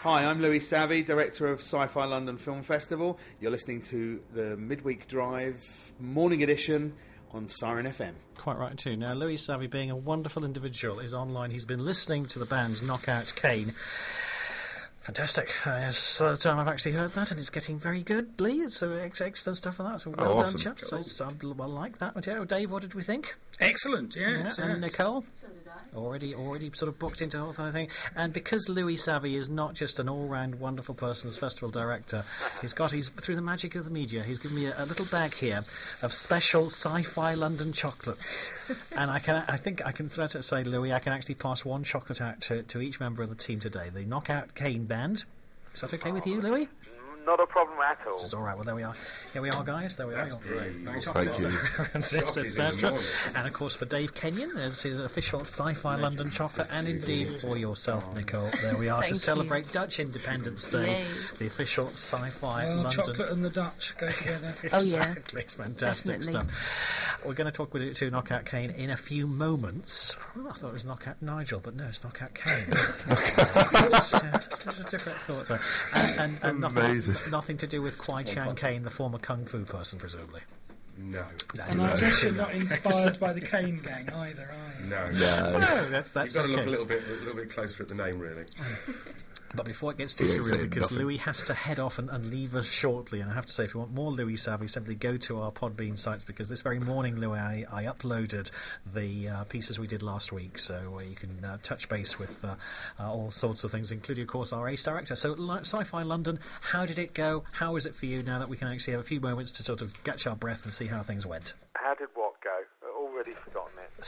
Hi, I'm Louis Savvy, Director of Sci-Fi London Film Festival. You're listening to the Midweek Drive Morning Edition on Siren FM. Quite right too. Now, Louis Savvy, being a wonderful individual, is online. He's been listening to the band Knockout Kane. Fantastic. It's the first time I've actually heard that, and it's getting very good. Lee, it's excellent stuff for that. So well done, awesome. chaps. Cool. So, I like that. Yeah, Dave, what did we think? Excellent, yes. And Nicole? So did I. Already sort of booked into the whole thing. And because Louis Savvy is not just an all-round wonderful person as festival director, he's through the magic of the media, he's given me a little bag here of special Sci-Fi London chocolates. And I think I can flat out say, Louis, I can actually pass one chocolate out to each member of the team today. The Knockout Kane band. Is that okay with you, Louis? Not a problem at all. It's all right. Well, there we are. Here we are, guys. There we are. Great. Thank Etc. you. And of course, for Dave Kenyon, there's his official Sci-Fi London chocolate, and indeed for yourself, Nicole. There we are to celebrate Dutch Independence Day. Yay. The official Sci-Fi Well, London. chocolate and the Dutch go together. Oh, yeah. Exactly. Fantastic Definitely. stuff. We're going to talk to Knockout Kane in a few moments. Oh, I thought it was Knockout Nigel, but no, it's Knockout Kane. There's a different thought there. And nothing to do with Kwai Chang Kane, the former kung fu person, presumably. No. And I guess you're not inspired by the Kane Gang either, are you? No. No, that's You've got to look okay. a little bit closer at the name, really. But before it gets too surreal, because Louis has to head off and leave us shortly, and I have to say, if you want more Louis Savvy, simply go to our Podbean sites, because this very morning, Louis, I uploaded the pieces we did last week, so you can touch base with all sorts of things, including, of course, our ace director. So, Sci-Fi London, how did it go? How is it for you now that we can actually have a few moments to sort of catch our breath and see how things went? How did what go? I've already forgotten it.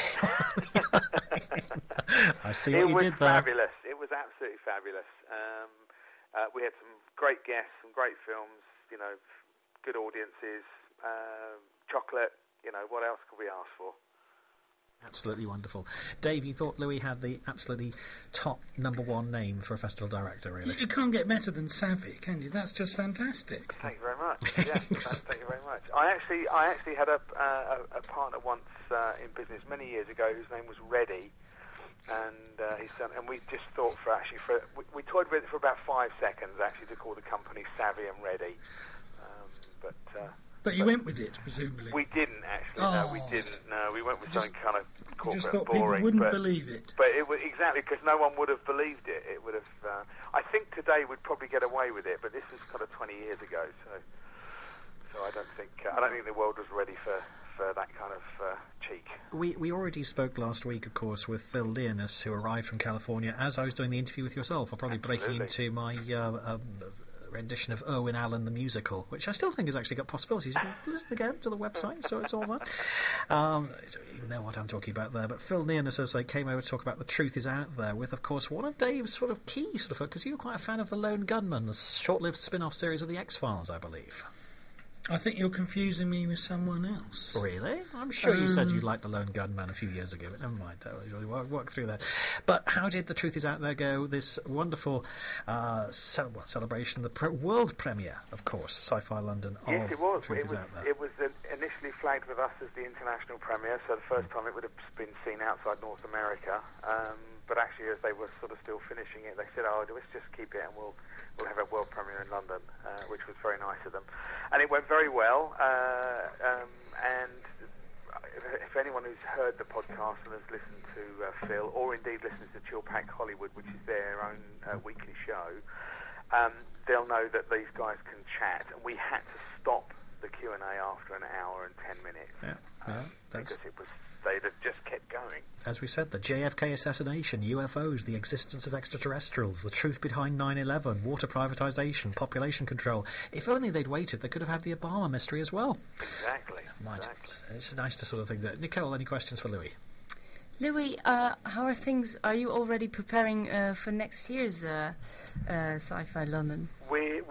I see what you did there. Fabulous. It was absolutely fabulous. We had some great guests, some great films, good audiences, chocolate, what else could we ask for? Absolutely wonderful. Dave, you thought Louis had the absolutely top number one name for a festival director, really? You can't get better than Savvy, can you? That's just fantastic. Thank you very much. Yes, thank you very much. I actually had a partner once in business many years ago whose name was Reddy, and we just thought we toyed with it for about 5 seconds actually to call the company Savvy and Reddy, But you went with it, presumably. We didn't actually. No, we didn't. No, we went with something kind of corporate just thought and boring. people wouldn't believe it. But it was exactly because no one would have believed it. It would have. I think today we'd probably get away with it, but this was kind of 20 years ago. So I don't think the world was ready for that kind of cheek. We already spoke last week, of course, with Phil Leonis, who arrived from California as I was doing the interview with yourself. I'll probably breaking into my rendition of Irwin Allen the musical, which I still think has actually got possibilities. You can listen again to the website, so it's all there. You know what I'm talking about there. But Phil Leonis, as I came over to talk about The Truth Is Out There, with, of course, one of Dave's sort of key because you were quite a fan of The Lone Gunman, the short-lived spin-off series of The X-Files, I believe. I think you're confusing me with someone else. Really? I'm sure you said you liked The Lone Gunman a few years ago, but never mind. We'll work through that. But how did The Truth Is Out There go? This wonderful celebration, the world premiere, of course, Sci-Fi London. Yes, it was. The Truth Is Out There. It was initially flagged with us as the international premiere, so the first time it would have been seen outside North America. But actually, as they were sort of still finishing it, they said, let's just keep it and we'll have a world premiere in London, which was very nice of them. And it went very well. And if anyone who's heard the podcast and has listened to Phil, or indeed listens to Chill Pack Hollywood, which is their own weekly show, they'll know that these guys can chat. And we had to stop the Q&A after an hour and 10 minutes. Because they'd have just kept going. As we said, the JFK assassination, UFOs, the existence of extraterrestrials, the truth behind 9/11, water privatisation, population control. If only they'd waited, they could have had the Obama mystery as well. Exactly. It's nice to sort of think that. Nicole, any questions for Louis? Louis, how are things? Are you already preparing for next year's Sci-Fi London? We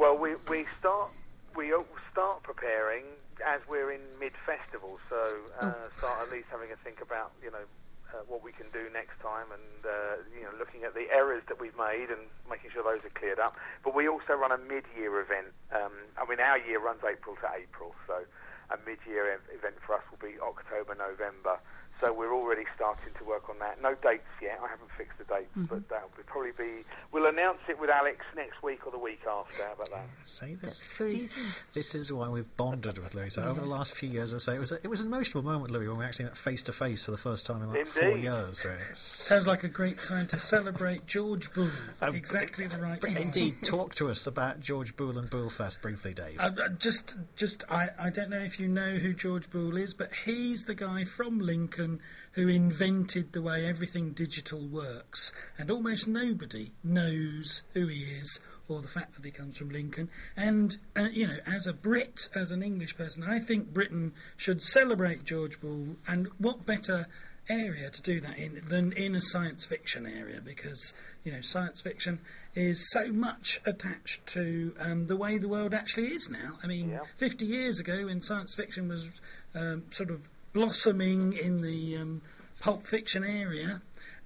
start preparing as we're in mid-festival, so start at least having a think about what we can do next time, and looking at the errors that we've made and making sure those are cleared up. But we also run a mid-year event. Our year runs April to April, so a mid-year event for us will be October, November. So we're already starting to work on that. No dates yet. I haven't fixed the dates, but that will probably be. We'll announce it with Alex next week or the week after. How about that? Say That's very soon. this is why we've bonded with Louis. So over the last few years, I say it was an emotional moment, Louis, when we actually met face to face for the first time in like 4 Indeed. years. Right? Sounds like a great time to celebrate George Boole. Exactly the right time. Indeed, talk to us about George Boole and Boolefest briefly, Dave. I don't know if you know who George Boole is, but he's the guy from Lincoln who invented the way everything digital works, and almost nobody knows who he is or the fact that he comes from Lincoln. And as a Brit, as an English person, I think Britain should celebrate George Boole, and what better area to do that in than in a science fiction area, because science fiction is so much attached to the way the world actually is now. I mean, 50 years ago, when science fiction was sort of blossoming in the pulp fiction area,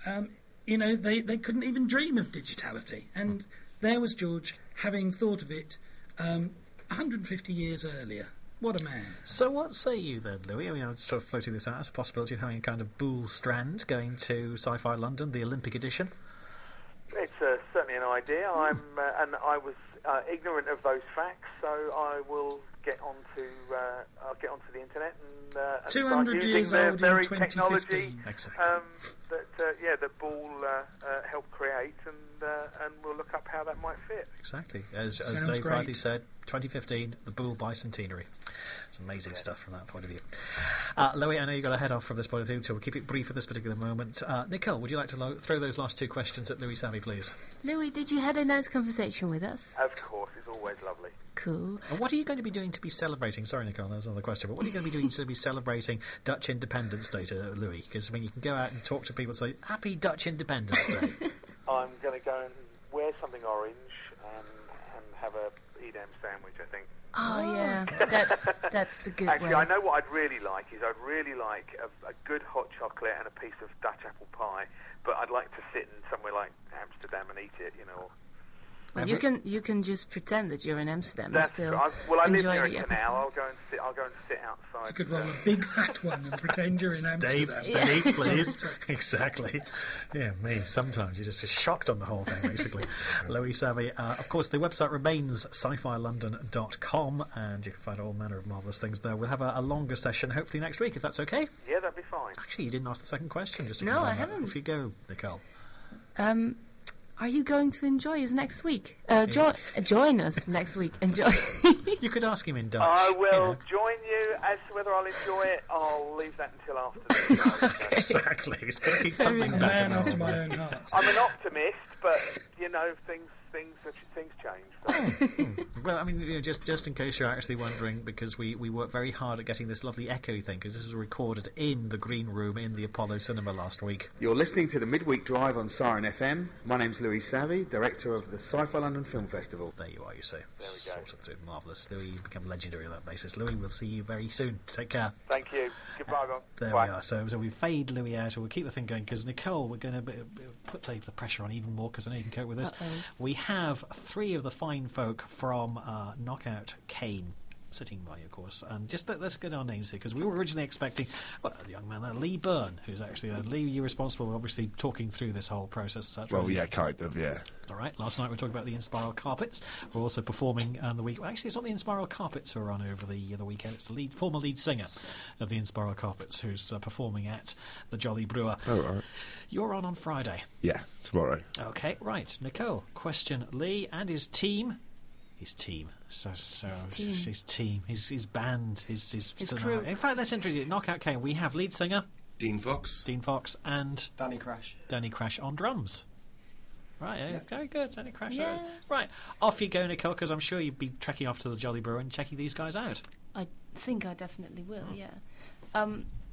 they couldn't even dream of digitality, and there was George having thought of it 150 years earlier. What a man. So what say you then, Louis? I mean, I'm sort of floating this out as a possibility of having a kind of Boole strand going to Sci-Fi London, the Olympic edition. It's certainly an idea. And I was ignorant of those facts, so I will get onto the internet and 200 start years using old the very in technology 2015. that Boole helped create, and we'll look up how that might fit. Exactly. As Sounds Dave great. rightly said, 2015, the Boole bicentenary. It's amazing stuff from that point of view. Louis, I know you've got to head off from this point of view, so we'll keep it brief at this particular moment. Nicole, would you like to throw those last 2 questions at Louis Savvy, please? Louis, did you have a nice conversation with us? Of course, it's always lovely. Cool. And what are you going to be doing to be celebrating? Sorry, Nicole, that was another question. But what are you going to be doing to be celebrating Dutch Independence Day, to Louis? Because you can go out and talk to people and say, "Happy Dutch Independence Day." I'm going to go and wear something orange and have a Edam sandwich, I think. Oh yeah, that's the good Actually, way. I know what I'd really like is a good hot chocolate and a piece of Dutch apple pie, but I'd like to sit in somewhere like Amsterdam and eat it, Well, you can just pretend that you're in Amsterdam and That's still I live enjoy near a the canal. I'll go and sit outside. You could roll a big fat one and pretend you're in Amsterdam. Dave, steady, please. Exactly. Yeah, me. Sometimes you're just shocked on the whole thing, basically. Louis Savvy. Of course, the website remains sci-filondon.com, and you can find all manner of marvellous things there. We'll have a longer session, hopefully next week, if that's okay. Yeah, that'd be fine. Actually, you didn't ask the second question. Just to No, confirm I that. haven't. Off you go, Nicole. Are you going to enjoy us next week? Join us next week. Enjoy. You could ask him in Dutch. I you will know. join you. As to whether I'll enjoy it, I'll leave that until after the show. Exactly. It's got to keep something A back. man in the after whole my thing. own heart. I'm an optimist, but things change. So. Well, I mean, just in case you're actually wondering, because we worked very hard at getting this lovely echo thing, because this was recorded in the green room in the Apollo Cinema last week. You're listening to the Midweek Drive on Siren FM. My name's Louis Savvy, director of the Sci-Fi London Film Festival. There you are, you see. There we go. Sort of doing marvellous. Louis, you become legendary on that basis. Louis, we'll see you very soon. Take care. Thank you. Goodbye, Ron. There Bye. we are. So we fade Louis out, or we'll keep the thing going, because Nicole, we're going to put the pressure on even more, because I know you can cope with this. Uh-oh. We have 3 of the fine folk from Knockout Kane sitting by you, of course, and just let's get our names here, because we were originally expecting a young man there, Lee Byrne, who's actually Lee, you're responsible for obviously talking through this whole process, etc. Well, yeah, kind of, yeah. All right, last night we were talking about the Inspiral Carpets. We're also performing on the week. Well, actually, it's not the Inspiral Carpets who are on over the weekend. It's the former lead singer of the Inspiral Carpets who's performing at the Jolly Brewer. Oh, right. You're on Friday. Yeah, tomorrow. Okay, right. Nicole, question Lee and his team. His team. His team. His band. His crew. In fact, let's introduce Knockout Kane. We have lead singer Dean Fox. Dean Fox and Danny Crash. Danny Crash on drums. Right, yeah, very good. Danny Crash. Yeah. Right, off you go, Nicole, because I'm sure you'd be trekking off to the Jolly Brewer and checking these guys out. I think I definitely will. Yeah.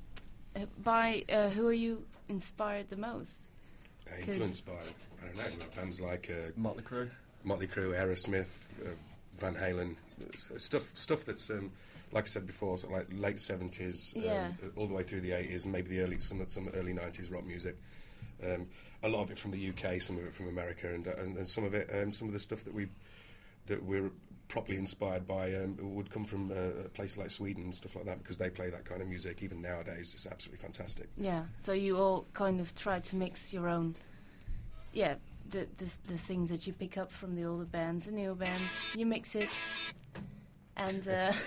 By who are you inspired the most? Influenced by, I don't know, bands like Motley Crue. Aerosmith, Van Halen, stuff that's, like I said before, sort of like late 70s, Yeah. all the way through the 80s, and maybe some early 90s rock music. A lot of it from the UK, some of it from America, and some of it, some of the stuff that we're properly inspired by would come from a place like Sweden and stuff like that, because they play that kind of music even nowadays. It's absolutely fantastic. Yeah, so you all kind of try to mix your own, the things that you pick up from the older bands, the new band, you mix it, and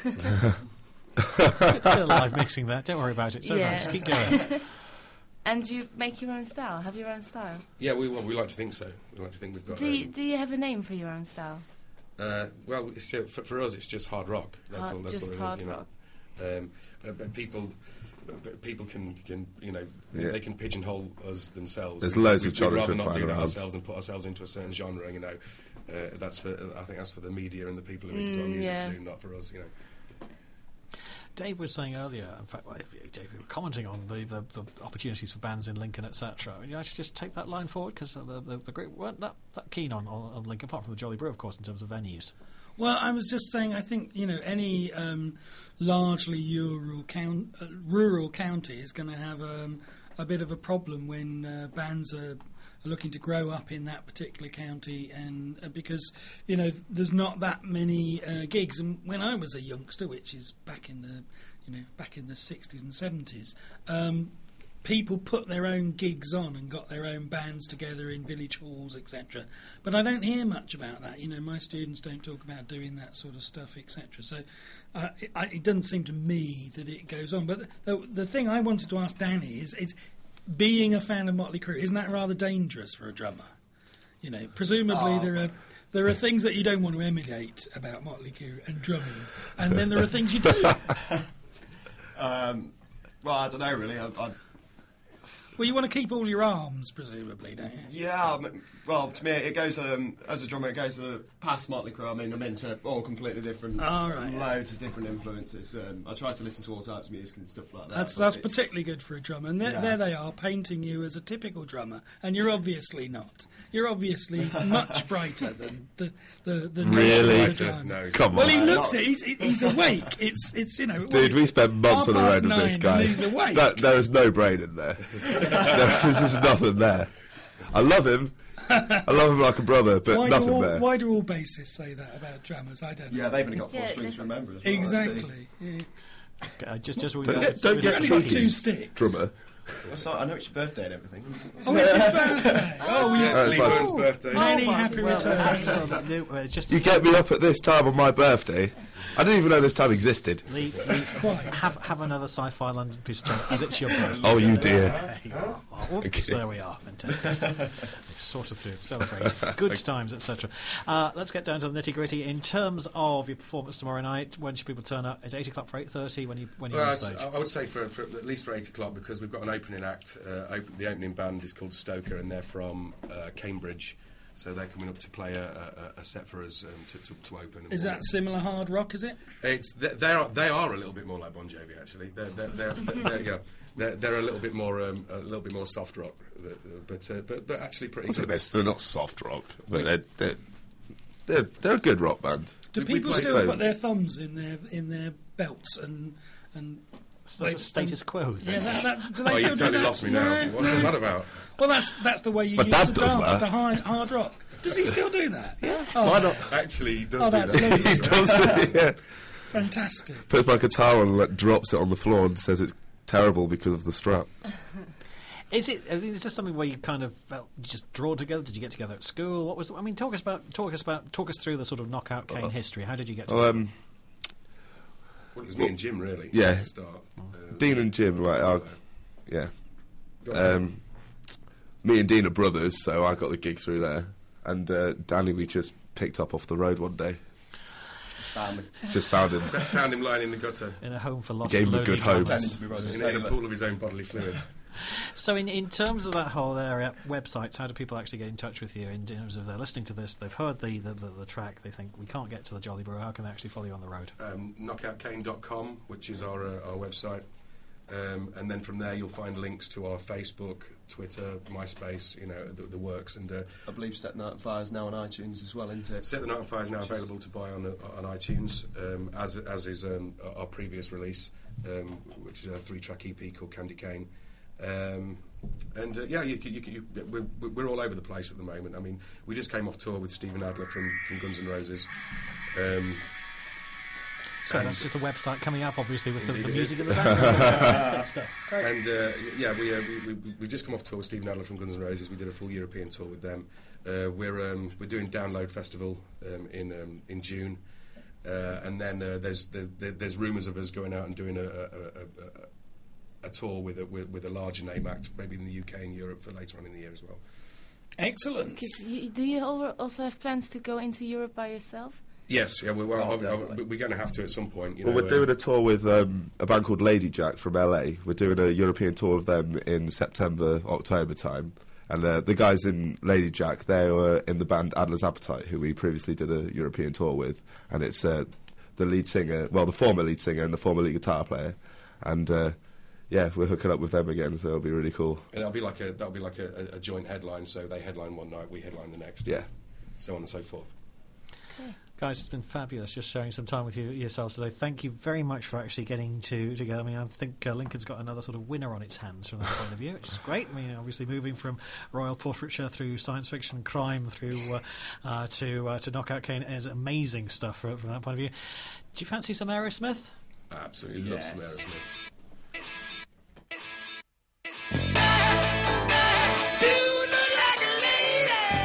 Still live mixing that. Don't worry about it. So just keep going. and you make your own style. Have your own style. Yeah, we like to think so. We like to think we've got. Do you have a name for your own style? Well, for us, it's just hard rock. That's all. That's just what it hard is. rock. But people can they can pigeonhole us themselves. There's loads of We'd genres rather we not find do that around. ourselves and put ourselves into a certain genre. That's for I think that's for the media and the people who listen to our music to do, not for us. Dave was saying earlier, in fact, Dave, you were commenting on the opportunities for bands in Lincoln, etc. You actually just take that line forward, because the group weren't that keen on Lincoln, apart from the Jolly Brew, of course, in terms of venues. Well, I was just saying, I think, any largely rural county is going to have a bit of a problem when bands are looking to grow up in that particular county, and because there's not that many gigs. And when I was a youngster, which is back in the 60s and 70s, people put their own gigs on and got their own bands together in village halls, etc. But I don't hear much about that. My students don't talk about doing that sort of stuff, etc. So it doesn't seem to me that it goes on. But the thing I wanted to ask Danny is being a fan of Motley Crue, isn't that rather dangerous for a drummer? Presumably there are things that you don't want to emulate about Motley Crue and drumming, and then there are things you do. Well, I don't know really. Well, you want to keep all your arms, presumably, don't you? Yeah, well, to me, it goes, as a drummer, it goes past Motley Crue. I mean, I'm into all completely different, loads of different influences. I try to listen to all types of music and stuff like that. That's particularly good for a drummer. And there they are, painting you as a typical drummer, and you're obviously not. You're obviously much brighter than the Really? No, Come on. Well, he looks it. He's awake. It's Dude, we spent months on the road with this guy. He's awake. There is no brain in there. There's just nothing there. I love him. I love him like a brother, but nothing there. Why do all bassists say that about drummers? I don't know. Yeah, they've only got 4 strings to remember as well. Exactly. Yeah. Don't get Only got 2 sticks. drummer. I know it's your birthday and everything. Oh, it's his birthday. Lee Burns' birthday. Many happy returns. You get me up at this time on my birthday. I didn't even know this time existed. Lee, have another Sci-Fi London piece of chocolate, as it's your birthday. Oh, you dear. There you are. Oops, Okay. there we are. Fantastic. Sorted through. Celebrate. Good times, etc. Let's get down to the nitty-gritty. In terms of your performance tomorrow night, when should people turn up? It's 8 o'clock for 8:30 when you're on stage. I would say for at least for 8 o'clock, because we've got an opening act. The opening band is called Stoker, and they're from Cambridge. So they're coming up to play a set for us to open. Is that similar hard rock? Is it? They are a little bit more like Bon Jovi, actually. They're a little bit more soft rock, but actually pretty. They're not soft rock, but they're a good rock band. Do people still put their thumbs in their belts and Sort of status quo. Yeah, do they Oh, still you've do totally that? lost me now. What's all that about? Well, that's the way you My used dad to does dance that. to hard rock. Does he still do that? Yeah. Why not? Actually, he does Oh, do that's that. lovely. He does, yeah. Fantastic. Puts my guitar on and drops it on the floor and says it's terrible because of the strap. Is this something where you kind of felt you just drawn together? Did you get together at school? What was? I mean, talk us through the sort of Knockout Kane history. How did you get together? Well, it was me and Jim, really. Yeah. At the start. Dean and Jim, yeah. Me and Dean are brothers, so I got the gig through there. And Danny, we just picked up off the road one day. Just found him. Found him lying in the gutter. In a home for lost. Gave him a good home. In a pool of his own bodily fluids. So in terms of that whole area, websites, how do people actually get in touch with you? In terms of they're listening to this, they've heard the track, they think, we can't get to the Jolly Brew, how can they actually follow you on the road? Knockoutkane.com, which is our website. And then from there you'll find links to our Facebook, Twitter, MySpace, the works. And I believe Set the Night on Fire is now on iTunes as well, isn't it? Set the Night on Fire is now available to buy on iTunes, as is our previous release, which is a 3-track EP called Candy Cane. We're all over the place at the moment. I mean, we just came off tour with Steven Adler from Guns N' Roses. So that's just the website coming up, obviously, with the music in the background. And we've just come off tour with Steven Adler from Guns N' Roses. We did a full European tour with them. We're doing Download Festival in June, and then there's rumours of us going out and doing a tour with a larger name act, maybe in the UK and Europe for later on in the year as well. Excellent. Do you also have plans to go into Europe by yourself? Yes, yeah, we're going to have to at some point. We're doing a tour with a band called Lady Jack from LA. We're doing a European tour of them in September, October time. And the guys in Lady Jack, they were in the band Adler's Appetite, who we previously did a European tour with. And it's the lead singer, well, the former lead singer and the former lead guitar player. And we're hooking up with them again, so it'll be really cool. And that'll be like a joint headline. So they headline one night, we headline the next. Yeah, so on and so forth. Okay. Guys, it's been fabulous just sharing some time with yourselves today. Thank you very much for actually getting to go. I mean, I think Lincoln's got another sort of winner on its hands from that point of view, which is great. I mean, obviously moving from royal portraiture through science fiction and crime through to Knockout Kane is amazing stuff from that point of view. Do you fancy some Aerosmith? I absolutely love some Aerosmith.